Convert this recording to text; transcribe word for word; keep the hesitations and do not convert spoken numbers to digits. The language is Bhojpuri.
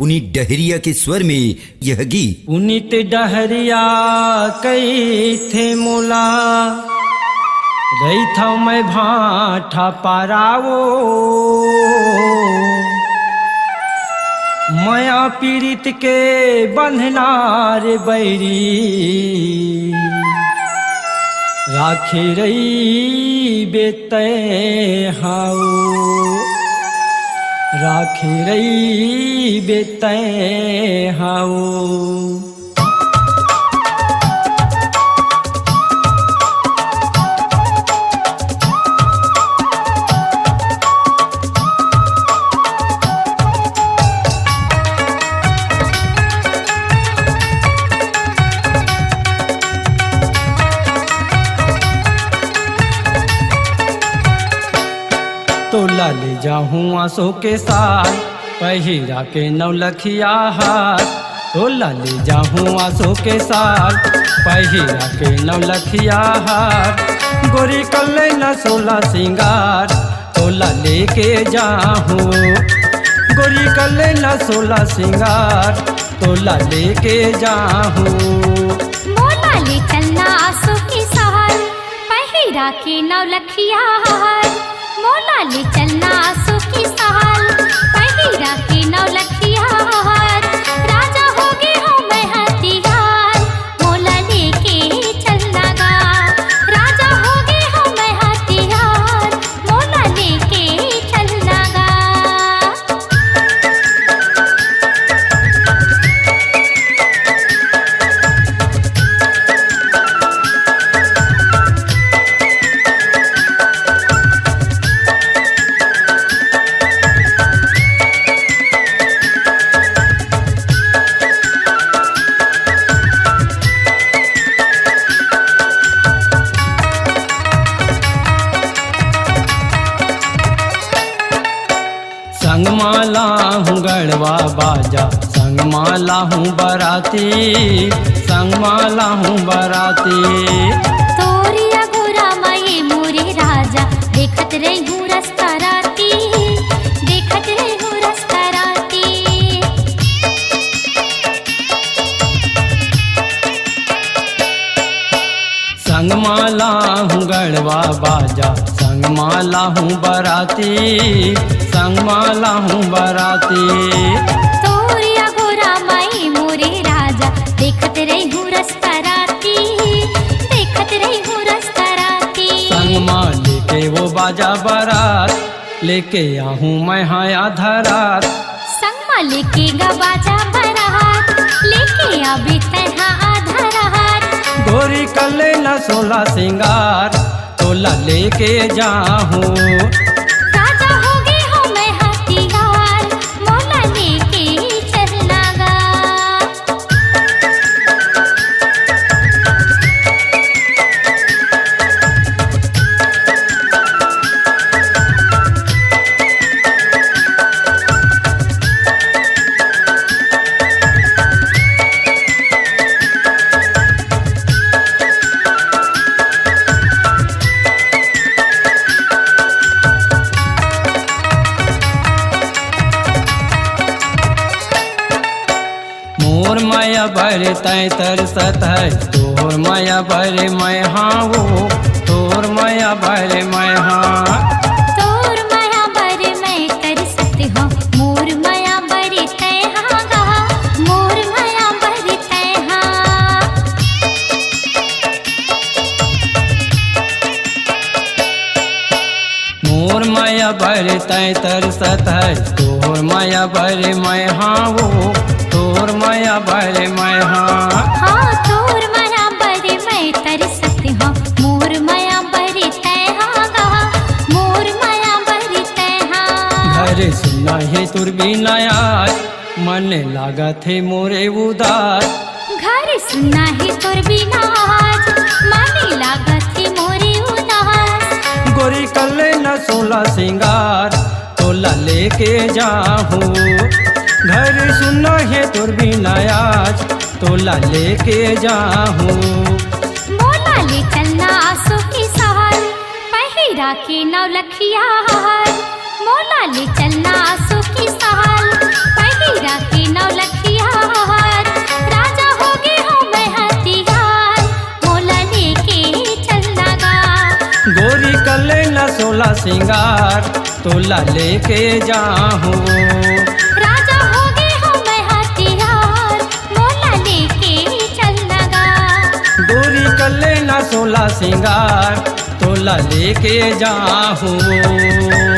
पुनीत डहरिया के स्वर में यह गीत। पुनीत डहरिया कई थे मोला रही था मैं भाठा पारावो, माया पीड़ित के बंधना रे बैरी, राखे रही बेते हाओ, राखे रही बेते हाओ। तोला ले जाऊँ आंसू के साथ पहिरा के नौलखिया हाथ, तोला ले जाऊँ आंसू के साथ पहिरा के नौलखिया हाथ, गोरी कल्ले न सोला सिंगार तोला लेके जाऊँ, गोरी कल्ले न सोला सिंगार तोला लेके जाऊँ। मोला ले चलना आंसू के साथ पहिरा के नौलखिया हाथ, मोला ले चलना आंसू की साल पहिरा के नौलखिया हार, राजा होगे हो मैं हथियार मोला लेके चलना गा, राजा होगे हो मैं हथियार मोला लेके चलना गा। संग माला हूँ गढ़वा बाजा, संग माला हूँ बराती, संग माला हूँ बराती। तोरिया गोरा माये मोरे राजा देखत रही हूँ रास्ता राती, देखत रही हूँ रास्ता राती। संग माला हूँ गढ़वा बाजा, संग माला हूँ बराती, संग माला हूँ बराती। तोरिया गोरा माई मोरे राजा देखत रही हूँ रास्ता राती, देखत रही हूँ रास्ता राती। संग माँ लेके वो बाजा बारात लेके आहूँ मैं हाँ आधा रात, संग माँ लेके गा बाजा बारात लेके आबे तहाँ आधा रात। गोरी कल्ले न सोला सिंगार तोला लेके जाहूँ, राजा होगे हो मैं हथियार मोला लेके चलना गा। मोर माया भरे तय तरसत है, तोर माया भरे मैं हाँ वो, तोर माया भरे मैं हाँ। तोर माया बरे मैं तरसत हूँ, मोर माया बरे तय हाँ गा, मोर माया बरे तय हाँ। मोर माया भरे तय तरसत है, तोर माया भरे मैं हाँ वो, तोर माया भरे मैं हाँ। हाँ तोर माया बरे मैं तरसत हूँ, मोर माया बरे तय हाँ गा, मोर माया बरे तय हाँ। घरे सुना है तुर बिना आज मन लागत है मोरे उदास, घर सुना है तोर बिना आज माने लागत है मोरे उदास। गोरी कल्ले न सोला सिंगार तोला लेके जाहूँ, घर सुना है तुर बिना आज तोला लेके जाहूँ। मोला ले चलना आंसू की साल पहिरा के नौलखिया हार, मोला ले चलना आंसू की साल पहिरा के नौ सोलह सिंगार तोला लेके जाहूँ। राजा हो गए हो मैं हथियार मोला लेके चल लगा। गोरी कर लेना सोलह सिंगार तोला लेके जाहूँ।